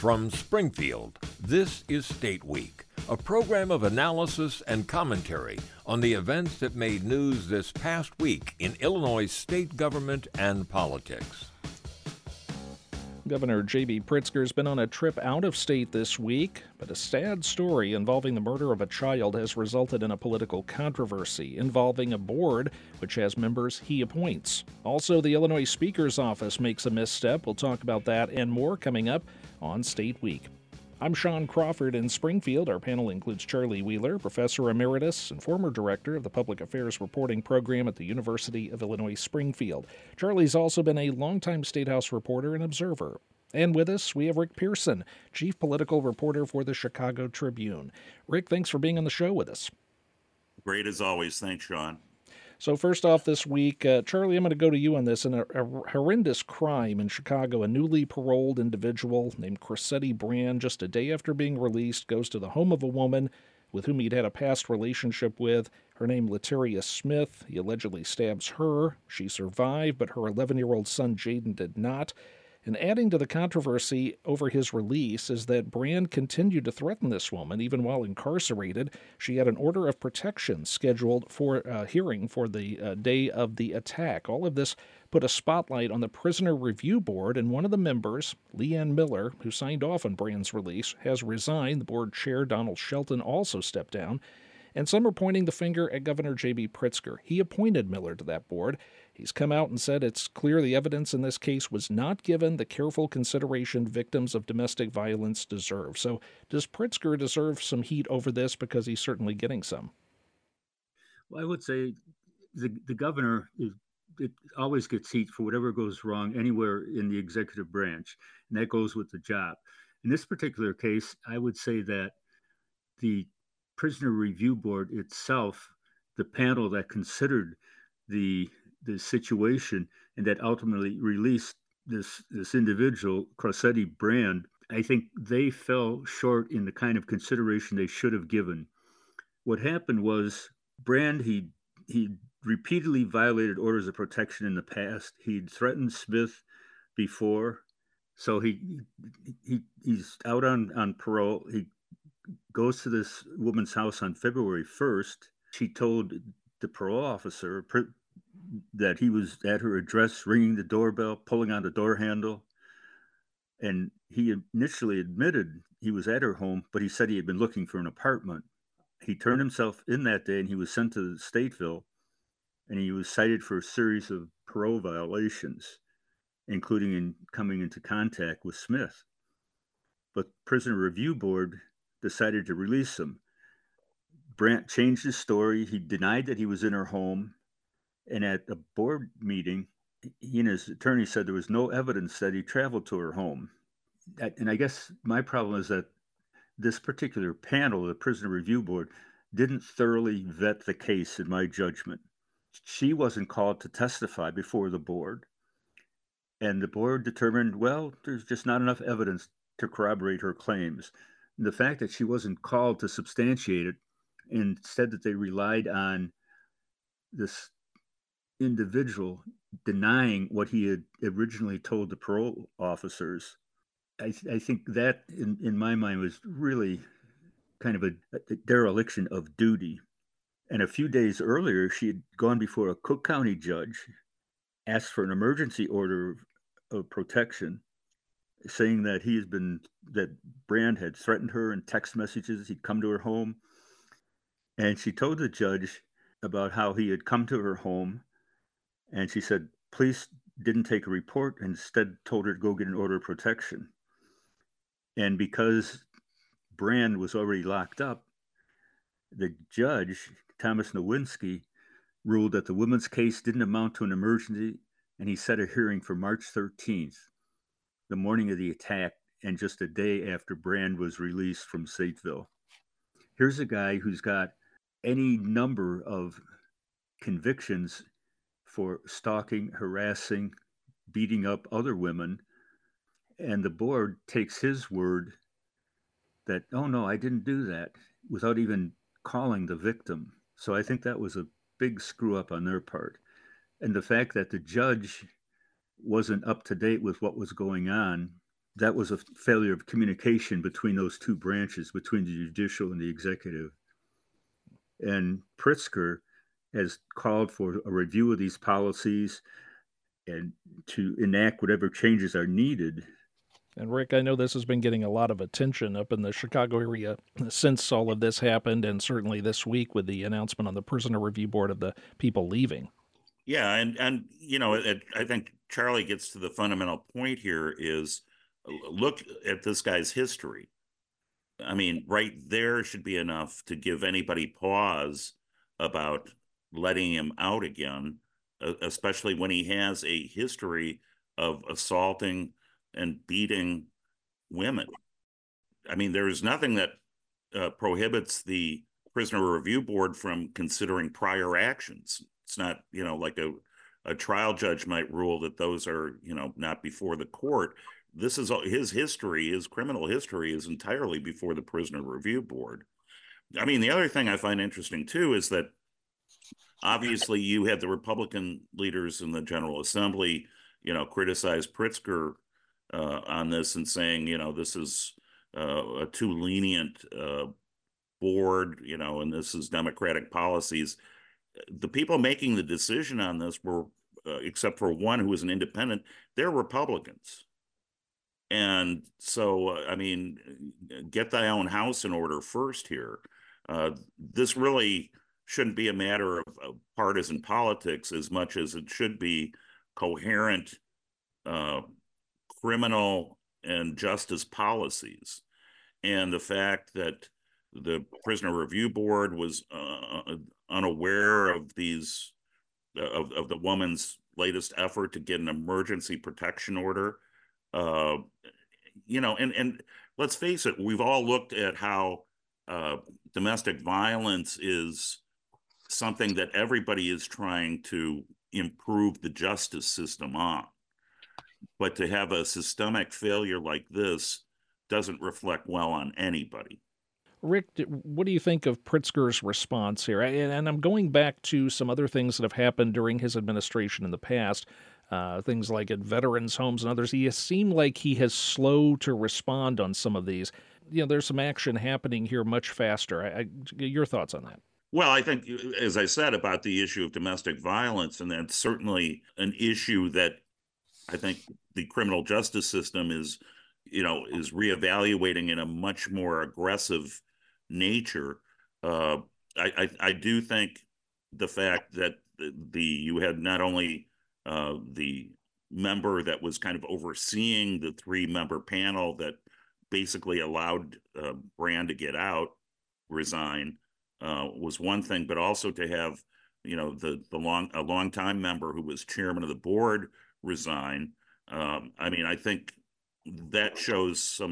From Springfield, this is State Week, a program of analysis and commentary on the events that made news this past week in Illinois state government and politics. Governor J.B. Pritzker has been on a trip out of state this week, but a sad story involving the murder of a child has resulted in a political controversy involving a board which has members he appoints. Also, the Illinois Speaker's office makes a misstep. We'll talk about that and more coming up on State Week. I'm Sean Crawford in Springfield. Our panel includes Charlie Wheeler, Professor Emeritus and former Director of the Public Affairs Reporting Program at the University of Illinois Springfield. Charlie's also been a longtime State House reporter and observer. And with us, we have Rick Pearson, Chief Political Reporter for the Chicago Tribune. Rick, thanks for being on the show with us. Great as always. Thanks, Sean. So first off this week, Charlie, I'm going to go to you on this. In a horrendous crime in Chicago, a newly paroled individual named Crosetti Brand, just a day after being released, goes to the home of a woman with whom he'd had a past relationship with. Her name, Lataria Smith. He allegedly stabs her. She survived, but her 11-year-old son, Jaden, did not. And adding to the controversy over his release is that Brand continued to threaten this woman even while incarcerated. She had an order of protection scheduled for a hearing for the day of the attack. All of this put a spotlight on the Prisoner Review Board, and one of the members, Leanne Miller, who signed off on Brand's release, has resigned. The board chair, Donald Shelton, also stepped down. And some are pointing the finger at Governor J.B. Pritzker. He appointed Miller to that board. He's come out and said it's clear the evidence in this case was not given the careful consideration victims of domestic violence deserve. So does Pritzker deserve some heat over this, because he's certainly getting some? Well, I would say the governor it always gets heat for whatever goes wrong anywhere in the executive branch, and that goes with the job. In this particular case, I would say that the Prisoner Review Board itself, the panel that considered the situation and that ultimately released this individual, Crosetti Brand, I think they fell short in the kind of consideration they should have given. What happened was Brand, he repeatedly violated orders of protection in the past. He'd threatened Smith before, so he's out on parole. He goes to this woman's house on February 1st. She told the parole officer that he was at her address, ringing the doorbell, pulling on the door handle. And he initially admitted he was at her home, but he said he had been looking for an apartment. He turned himself in that day, and he was sent to Stateville, and he was cited for a series of parole violations, including in coming into contact with Smith. But Prisoner Review Board decided to release him. Brandt changed his story. He denied that he was in her home. And at a board meeting, he and his attorney said there was no evidence that he traveled to her home. And I guess my problem is that this particular panel, the Prisoner Review Board, didn't thoroughly vet the case, in my judgment. She wasn't called to testify before the board. And the board determined, well, there's just not enough evidence to corroborate her claims. And the fact that she wasn't called to substantiate it, instead that they relied on this individual denying what he had originally told the parole officers, I think that, in my mind, was really kind of a dereliction of duty. And a few days earlier, she had gone before a Cook County judge, asked for an emergency order of protection, saying that that Brand had threatened her in text messages. He'd come to her home. And she told the judge about how he had come to her home. And she said, police didn't take a report, and instead told her to go get an order of protection. And because Brand was already locked up, the judge, Thomas Nowinski, ruled that the woman's case didn't amount to an emergency, and he set a hearing for March 13th, the morning of the attack, and just a day after Brand was released from Stateville. Here's a guy who's got any number of convictions for stalking, harassing, beating up other women, and the board takes his word that, oh no, I didn't do that, without even calling the victim. So I think that was a big screw up on their part. And the fact that the judge wasn't up to date with what was going on that was a failure of communication between those two branches, between the judicial and the executive. And Pritzker has called for a review of these policies and to enact whatever changes are needed. And Rick, I know this has been getting a lot of attention up in the Chicago area since all of this happened, and certainly this week with the announcement on the Prisoner Review Board of the people leaving. Yeah, and I think Charlie gets to the fundamental point here is look at this guy's history. I mean, right there should be enough to give anybody pause about letting him out again, especially when he has a history of assaulting and beating women. I mean, there is nothing that prohibits the Prisoner Review Board from considering prior actions. It's not, like a trial judge might rule that those are, not before the court. This is his history, his criminal history is entirely before the Prisoner Review Board. I mean, the other thing I find interesting too is that obviously you had the Republican leaders in the General Assembly, criticize Pritzker on this and saying, this is a too lenient board, and this is Democratic policies. The people making the decision on this were, except for one who was an independent, they're Republicans. And so, I mean, get thy own house in order first here. This really shouldn't be a matter of partisan politics as much as it should be coherent criminal and justice policies. And the fact that the Prisoner Review Board was unaware of these of the woman's latest effort to get an emergency protection order, and let's face it, we've all looked at how domestic violence is something that everybody is trying to improve the justice system on. But to have a systemic failure like this doesn't reflect well on anybody. Rick, what do you think of Pritzker's response here? And I'm going back to some other things that have happened during his administration in the past, things like at veterans' homes and others. He has seemed like he has slowed to respond on some of these. There's some action happening here much faster. Your thoughts on that? Well, I think, as I said, about the issue of domestic violence, and that's certainly an issue that I think the criminal justice system is reevaluating in a much more aggressive nature. I do think the fact that you had not only the member that was kind of overseeing the 3-member panel that basically allowed Brand to get out, resign, was one thing, but also to have a long-time member who was chairman of the board resign. I mean, I think that shows some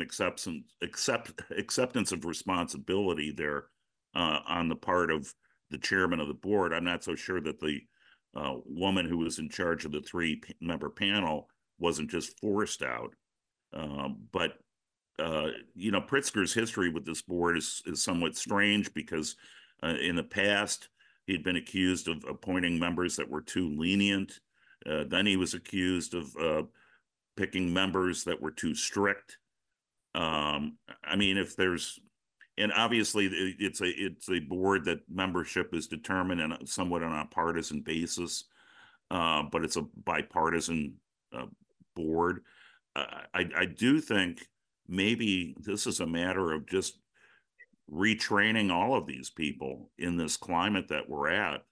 acceptance of responsibility there on the part of the chairman of the board. I'm not so sure that the woman who was in charge of the 3-member panel wasn't just forced out. But Pritzker's history with this board is somewhat strange because in the past he'd been accused of appointing members that were too lenient. Then he was accused of picking members that were too strict. I mean, and obviously it's a board that membership is determined and somewhat on a partisan basis, but it's a bipartisan board. I do think maybe this is a matter of just retraining all of these people in this climate that we're at.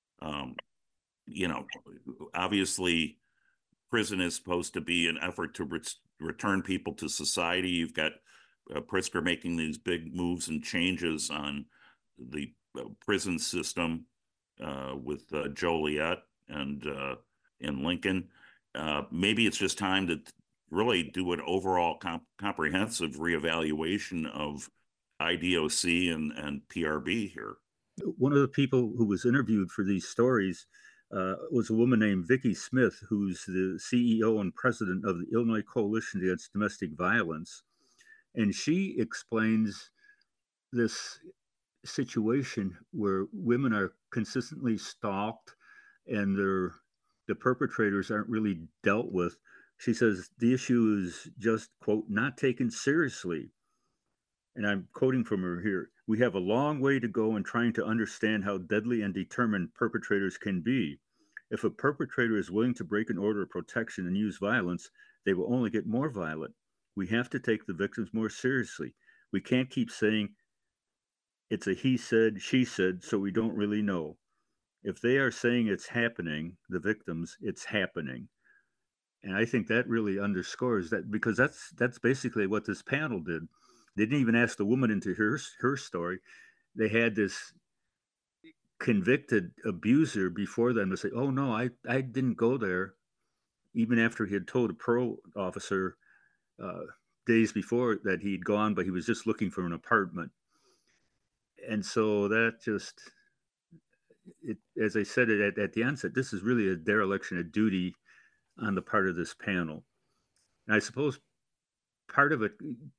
Obviously prison is supposed to be an effort to return people to society. You've got Pritzker making these big moves and changes on the prison system with Joliet and in Lincoln. Maybe it's just time to really do an overall comprehensive reevaluation of IDOC and PRB here. One of the people who was interviewed for these stories was a woman named Vicki Smith, who's the CEO and president of the Illinois Coalition Against Domestic Violence. And she explains this situation where women are consistently stalked and the perpetrators aren't really dealt with She says the issue is just, quote, not taken seriously. And I'm quoting from her here. We have a long way to go in trying to understand how deadly and determined perpetrators can be. If a perpetrator is willing to break an order of protection and use violence, they will only get more violent. We have to take the victims more seriously. We can't keep saying it's a he said, she said, so we don't really know. If they are saying it's happening, the victims, it's happening. And I think that really underscores that, because that's basically what this panel did. They didn't even ask the woman into her story. They had this convicted abuser before them to say, "Oh no, I didn't go there," even after he had told a parole officer uh, days before that he'd gone, but he was just looking for an apartment. And so that just, as I said at the onset, this is really a dereliction of duty on the part of this panel. And I suppose part of it,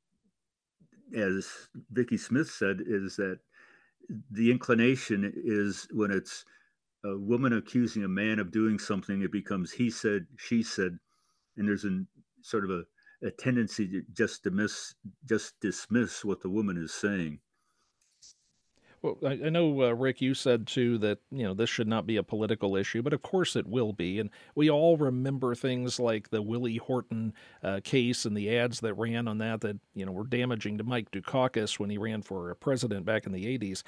as Vicki Smith said, is that the inclination is when it's a woman accusing a man of doing something, it becomes he said, she said, and there's a sort of a tendency to just dismiss what the woman is saying. Well, I know, Rick, you said too that this should not be a political issue, but of course it will be, and we all remember things like the Willie Horton case and the ads that ran on that were damaging to Mike Dukakis when he ran for president back in the '80s.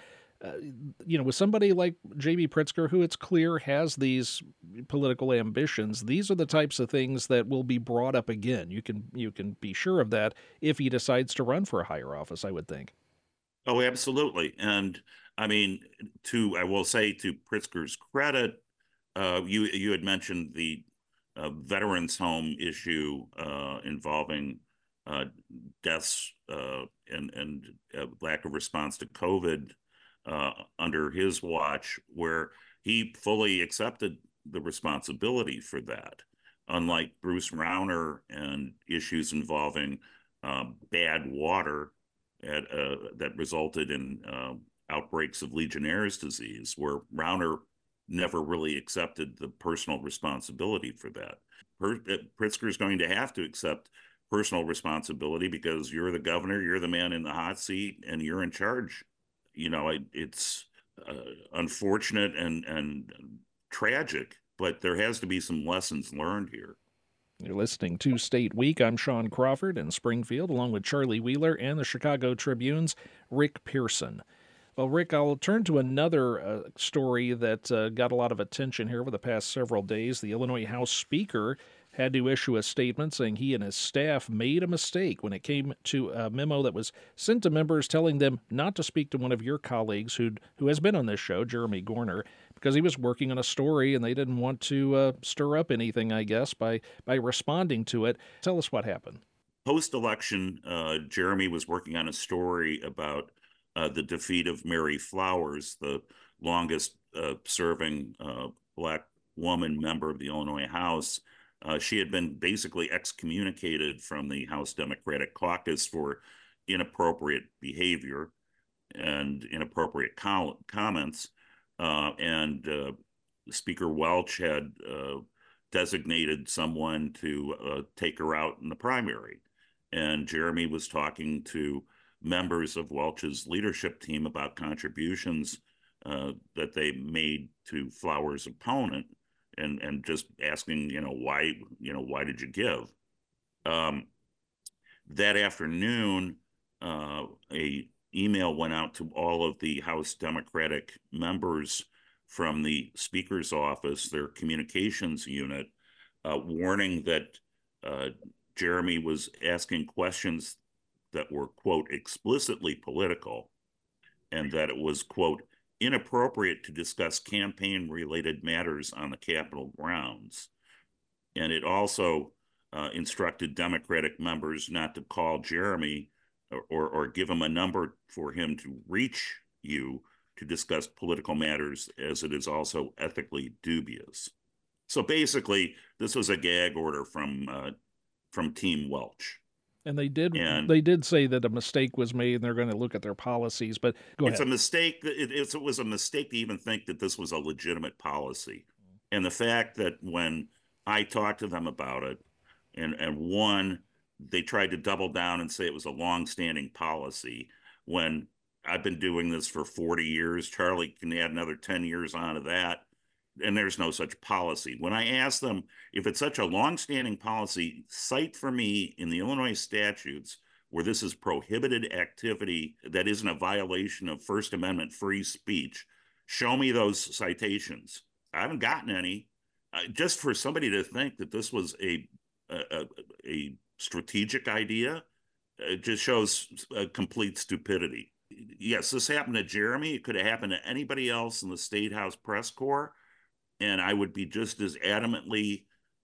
With somebody like J.B. Pritzker, who it's clear has these political ambitions, these are the types of things that will be brought up again. You can be sure of that if he decides to run for a higher office, I would think. Oh, absolutely. And I mean, I will say to Pritzker's credit, you had mentioned the veterans home issue involving deaths and lack of response to COVID under his watch, where he fully accepted the responsibility for that. Unlike Bruce Rauner and issues involving bad water that resulted in outbreaks of Legionnaire's disease, where Rauner never really accepted the personal responsibility for that. Pritzker is going to have to accept personal responsibility because you're the governor, you're the man in the hot seat, and you're in charge. It's unfortunate and tragic, but there has to be some lessons learned here. You're listening to State Week. I'm Sean Crawford in Springfield, along with Charlie Wheeler and the Chicago Tribune's Rick Pearson. Well, Rick, I'll turn to another story that got a lot of attention here over the past several days. The Illinois House Speaker had to issue a statement saying he and his staff made a mistake when it came to a memo that was sent to members telling them not to speak to one of your colleagues who has been on this show, Jeremy Gorner, because he was working on a story and they didn't want to stir up anything, I guess, by responding to it. Tell us what happened. Post-election, Jeremy was working on a story about the defeat of Mary Flowers, the longest serving Black woman member of the Illinois House. She had been basically excommunicated from the House Democratic Caucus for inappropriate behavior and inappropriate comments. And Speaker Welch had designated someone to take her out in the primary. And Jeremy was talking to members of Welch's leadership team about contributions that they made to Flowers' opponent, and just asking, why did you give? That afternoon, a email went out to all of the House Democratic members from the Speaker's office, their communications unit, warning that Jeremy was asking questions that were, quote, explicitly political, and that it was, quote, inappropriate to discuss campaign-related matters on the Capitol grounds. And it also instructed Democratic members not to call Jeremy or give him a number for him to reach you to discuss political matters, as it is also ethically dubious. So basically, this was a gag order from Team Welch. And they did say that a mistake was made and they're going to look at their policies, but go ahead. It's a mistake. It was a mistake to even think that this was a legitimate policy. And the fact that when I talked to them about it, and one, they tried to double down and say it was a long-standing policy when I've been doing this for 40 years. Charlie can add another 10 years onto that, and there's no such policy. When I asked them if it's such a long-standing policy, cite for me in the Illinois statutes where this is prohibited activity that isn't a violation of First Amendment free speech. Show me those citations. I haven't gotten any. Just for somebody to think that this was a strategic idea, it just shows a complete stupidity. Yes, this happened to Jeremy. It could have happened to anybody else in the State House press corps, and I would be just as adamantly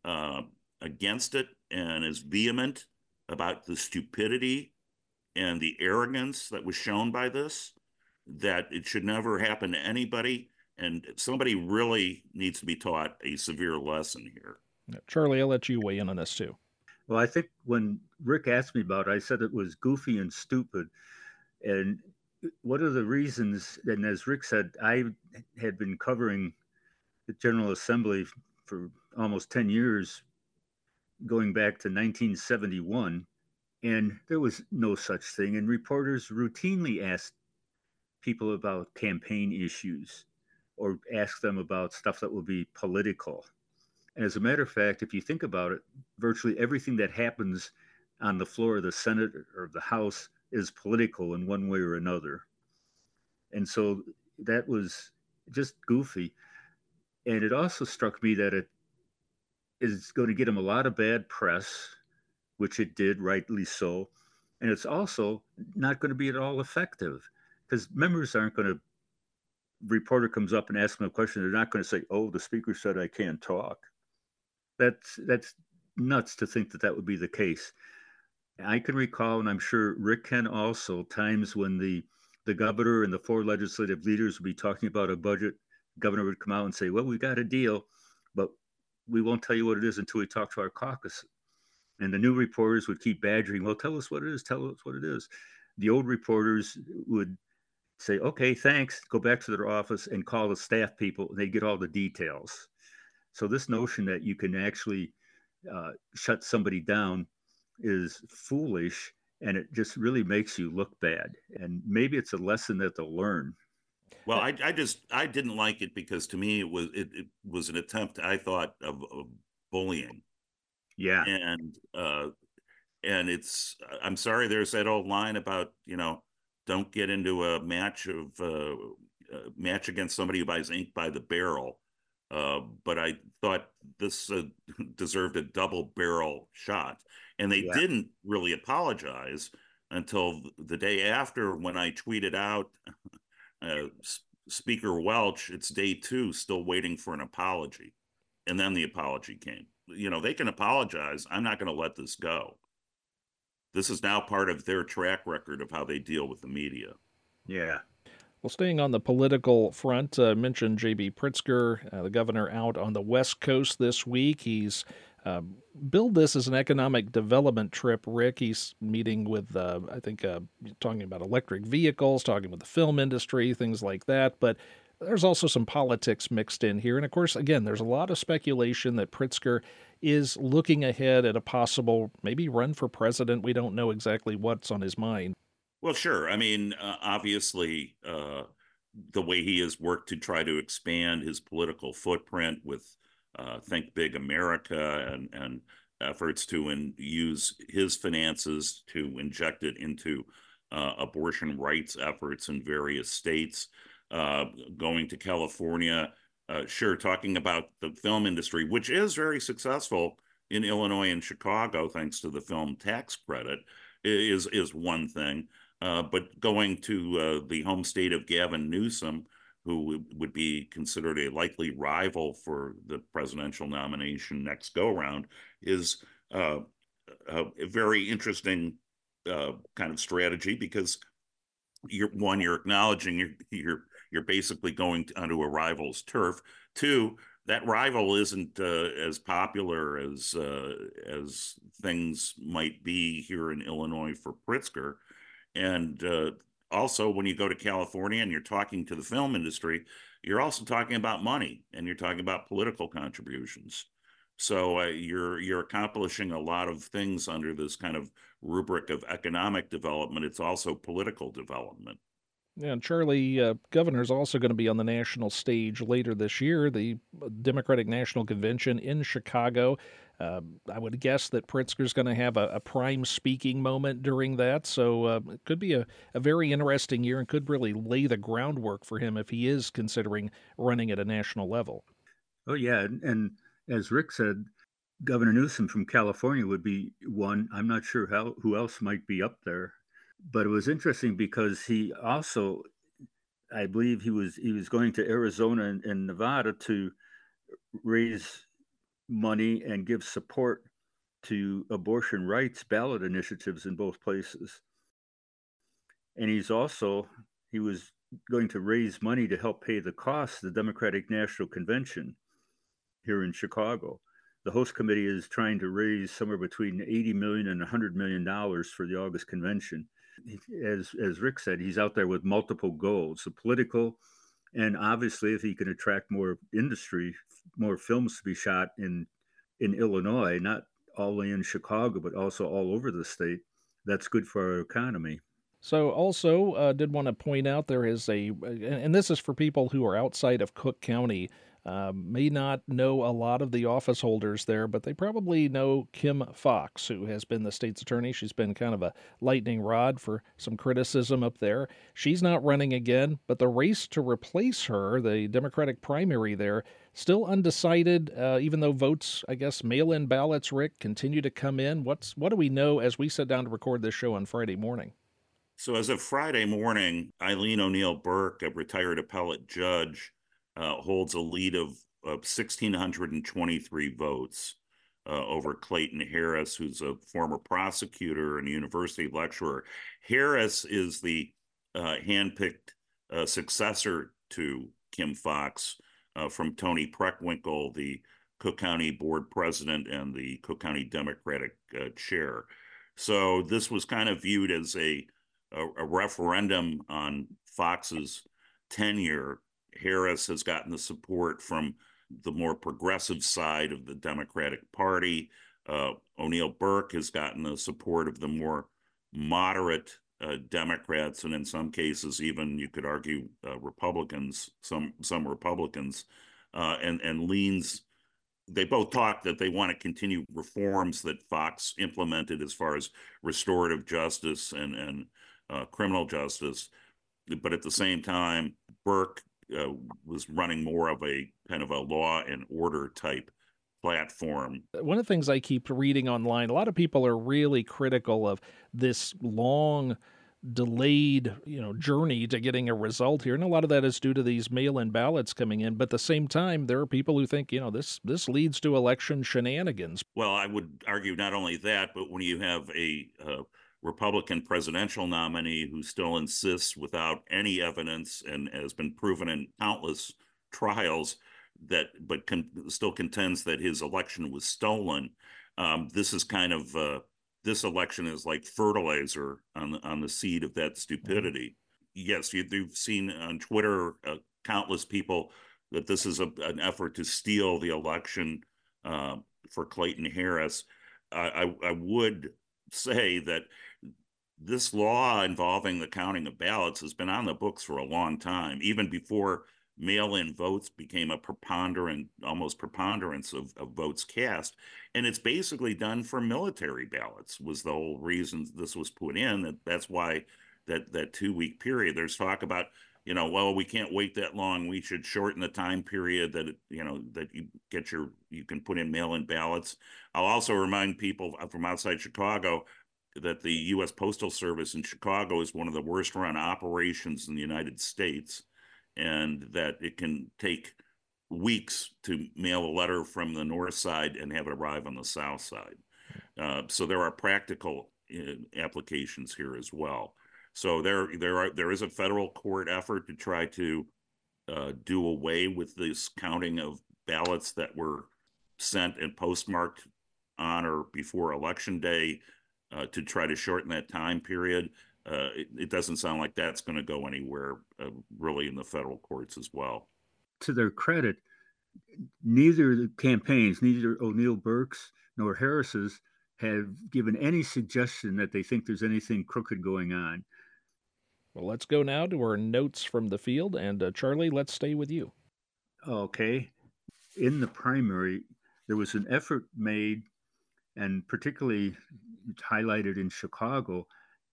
against it and as vehement about the stupidity and the arrogance that was shown by this, that it should never happen to anybody. And somebody really needs to be taught a severe lesson here. Charlie, I'll let you weigh in on this too. Well, I think when Rick asked me about it, I said it was goofy and stupid. And one of the reasons, and as Rick said, I had been covering the General Assembly for almost 10 years, going back to 1971, and there was no such thing. And reporters routinely asked people about campaign issues or ask them about stuff that would be political. And as a matter of fact, if you think about it, virtually everything that happens on the floor of the Senate or the House is political in one way or another. And so that was just goofy. And it also struck me that it is going to get him a lot of bad press, which it did, rightly so. And it's also not going to be at all effective because members aren't going to, reporter comes up and asks them a question, they're not going to say, oh, the speaker said I can't talk. That's nuts to think that that would be the case. I can recall, and I'm sure Rick can also, times when the governor and the four legislative leaders would be talking about a budget. The governor would come out and say, well, we got a deal, but we won't tell you what it is until we talk to our caucus. And the new reporters would keep badgering, well, tell us what it is, tell us what it is. The old reporters would say, okay, thanks, go back to their office and call the staff people, and they get all the details. So this notion that you can actually shut somebody down is foolish, and it just really makes you look bad. And maybe it's a lesson that they'll learn. Well, I didn't like it because to me it was an attempt, I thought, of bullying. Yeah. And it's, I'm sorry, there's that old line about, don't get into a match against somebody who buys ink by the barrel. But I thought this deserved a double barrel shot. And they didn't really apologize until the day after when I tweeted out, Speaker Welch, it's day 2, still waiting for an apology. And then the apology came. They can apologize. I'm not going to let this go. This is now part of their track record of how they deal with the media. Yeah. Well, staying on the political front, mentioned J.B. Pritzker, the governor out on the West Coast this week. He's billed this as an economic development trip, Rick. He's meeting with, I think, talking about electric vehicles, talking with the film industry, things like that. But there's also some politics mixed in here. And, of course, again, there's a lot of speculation that Pritzker is looking ahead at a possible maybe run for president. We don't know exactly what's on his mind. Well, sure. I mean, obviously, the way he has worked to try to expand his political footprint with Think Big America and efforts to use his finances to inject it into abortion rights efforts in various states, going to California, sure, talking about the film industry, which is very successful in Illinois and Chicago, thanks to the film tax credit, is one thing. But going to the home state of Gavin Newsom, who would be considered a likely rival for the presidential nomination next go-round, is a very interesting kind of strategy because you're acknowledging you're basically going onto a rival's turf. 2, that rival isn't as popular as things might be here in Illinois for Pritzker. And also, when you go to California and you're talking to the film industry, you're also talking about money and you're talking about political contributions. So you're accomplishing a lot of things under this kind of rubric of economic development. It's also political development. Yeah, and Charlie, governor's also going to be on the national stage later this year, the Democratic National Convention in Chicago. I would guess that Pritzker's going to have a prime speaking moment during that, so it could be a very interesting year and could really lay the groundwork for him if he is considering running at a national level. Oh yeah, and as Rick said, Governor Newsom from California would be one. I'm not sure who else might be up there, but it was interesting because he also, I believe, he was going to Arizona and Nevada to raise money and give support to abortion rights ballot initiatives in both places. And he was going to raise money to help pay the costs of the Democratic National Convention here in Chicago. The host committee is trying to raise somewhere between 80 million and $100 million for the August convention. As Rick said, he's out there with multiple goals, the political, and obviously if he can attract more industry, more films to be shot in Illinois, not only in Chicago, but also all over the state, that's good for our economy. So, also, did want to point out there is and this is for people who are outside of Cook County, may not know a lot of the office holders there, but they probably know Kim Foxx, who has been the state's attorney. She's been kind of a lightning rod for some criticism up there. She's not running again, but the race to replace her, the Democratic primary there, still undecided, even though votes, I guess, mail-in ballots, Rick, continue to come in. What do we know as we sit down to record this show on Friday morning? So as of Friday morning, Eileen O'Neill Burke, a retired appellate judge, holds a lead of 1,623 votes over Clayton Harris, who's a former prosecutor and a university lecturer. Harris is the handpicked successor to Kim Foxx from Tony Preckwinkle, the Cook County Board President and the Cook County Democratic Chair. So this was kind of viewed as a referendum on Fox's tenure. Harris has gotten the support from the more progressive side of the Democratic Party. O'Neill Burke has gotten the support of the more moderate Democrats, and in some cases, even you could argue Republicans, some Republicans, and leans. They both talk that they want to continue reforms that Foxx implemented as far as restorative justice and criminal justice, but at the same time, Burke was running more of a kind of a law and order type platform. One of the things I keep reading online, a lot of people are really critical of this long delayed, journey to getting a result here. And a lot of that is due to these mail-in ballots coming in. But at the same time, there are people who think, this leads to election shenanigans. Well, I would argue not only that, but when you have a Republican presidential nominee who still insists without any evidence and has been proven in countless trials but still contends that his election was stolen. This is kind of this election is like fertilizer on the seed of that stupidity. Yes, you've seen on Twitter countless people that this is an effort to steal the election for Clayton Harris. I would say that this law involving the counting of ballots has been on the books for a long time, even before mail-in votes became a almost preponderance of votes cast. And it's basically done for military ballots was the whole reason this was put in. That's why that 2-week period, there's talk about, well, we can't wait that long. We should shorten the time period that, that you can put in mail-in ballots. I'll also remind people from outside Chicago that the U.S. Postal Service in Chicago is one of the worst run operations in the United States, and that it can take weeks to mail a letter from the north side and have it arrive on the south side. So there are practical applications here as well. So there is a federal court effort to try to do away with this counting of ballots that were sent and postmarked on or before Election Day, to try to shorten that time period. It doesn't sound like that's going to go anywhere really in the federal courts as well. To their credit, neither the campaigns, neither O'Neill Burke's nor Harris's, have given any suggestion that they think there's anything crooked going on. Well, let's go now to our notes from the field. And Charlie, let's stay with you. Okay. In the primary, there was an effort made, and particularly highlighted in Chicago,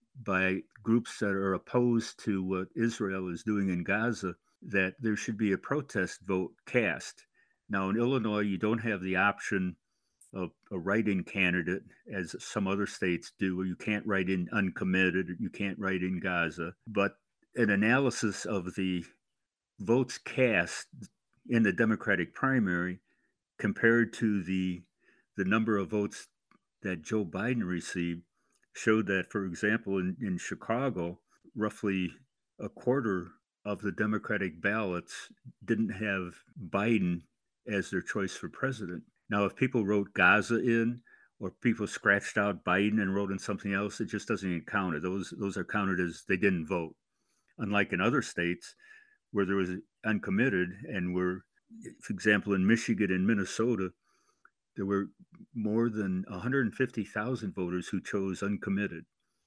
by groups that are opposed to what Israel is doing in Gaza, that there should be a protest vote cast. Now, in Illinois, you don't have the option of a write-in candidate, as some other states do, where you can't write in uncommitted, you can't write in Gaza. But an analysis of the votes cast in the Democratic primary compared to the number of votes that Joe Biden received showed that, for example, in Chicago, roughly a quarter of the Democratic ballots didn't have Biden as their choice for president. Now, if people wrote Gaza in, or people scratched out Biden and wrote in something else, it just doesn't even count. Those are counted as they didn't vote. Unlike in other states where there was uncommitted, and where, for example, in Michigan and Minnesota, there were more than 150,000 voters who chose uncommitted.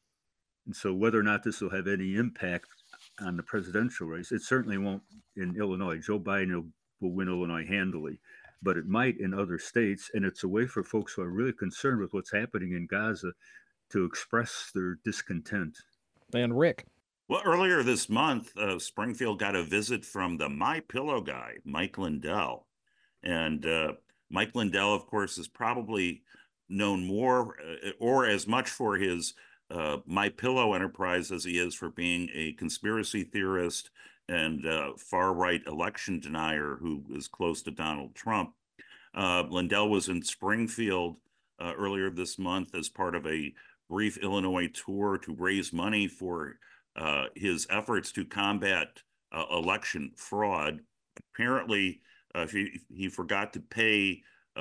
And so whether or not this will have any impact on the presidential race, it certainly won't in Illinois. Joe Biden will win Illinois handily, but it might in other states. And it's a way for folks who are really concerned with what's happening in Gaza to express their discontent. And Rick. Well, earlier this month, Springfield got a visit from the MyPillow guy, Mike Lindell. And Mike Lindell, of course, is probably known more or as much for his MyPillow enterprise as he is for being a conspiracy theorist and far-right election denier who is close to Donald Trump. Lindell was in Springfield earlier this month as part of a brief Illinois tour to raise money for his efforts to combat election fraud. Apparently, he forgot to pay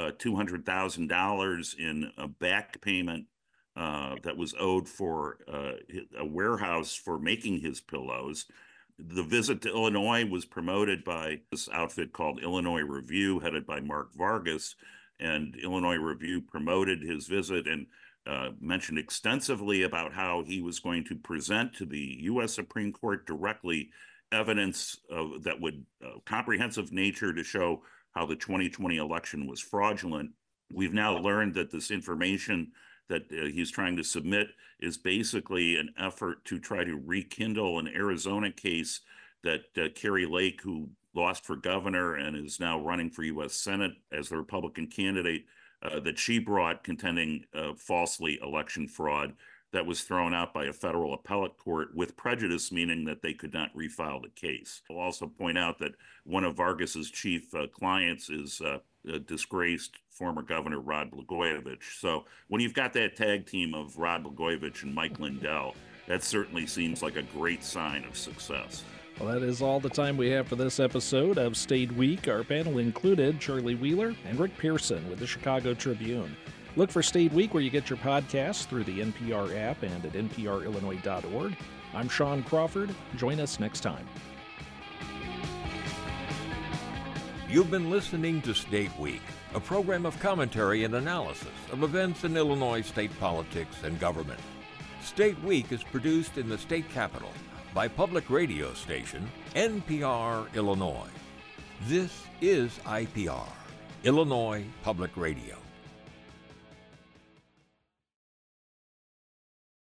$200,000 in a back payment that was owed for a warehouse for making his pillows. The visit to Illinois was promoted by this outfit called Illinois Review, headed by Mark Vargas, and Illinois Review promoted his visit and mentioned extensively about how he was going to present to the U.S. Supreme Court directly evidence that would comprehensive nature to show how the 2020 election was fraudulent. We've now learned that this information that he's trying to submit is basically an effort to try to rekindle an Arizona case that Kari Lake, who lost for governor and is now running for U.S. Senate as the Republican candidate, that she brought contending falsely election fraud that was thrown out by a federal appellate court with prejudice, meaning that they could not refile the case. I'll also point out that one of Vargas's chief clients is disgraced former Governor Rod Blagojevich. So when you've got that tag team of Rod Blagojevich and Mike Lindell, that certainly seems like a great sign of success. Well, that is all the time we have for this episode of State Week. Our panel included Charlie Wheeler and Rick Pearson with the Chicago Tribune. Look for State Week where you get your podcasts through the NPR app and at nprillinois.org. I'm Sean Crawford. Join us next time. You've been listening to State Week, a program of commentary and analysis of events in Illinois state politics and government. State Week is produced in the state capital by public radio station NPR Illinois. This is IPR, Illinois Public Radio.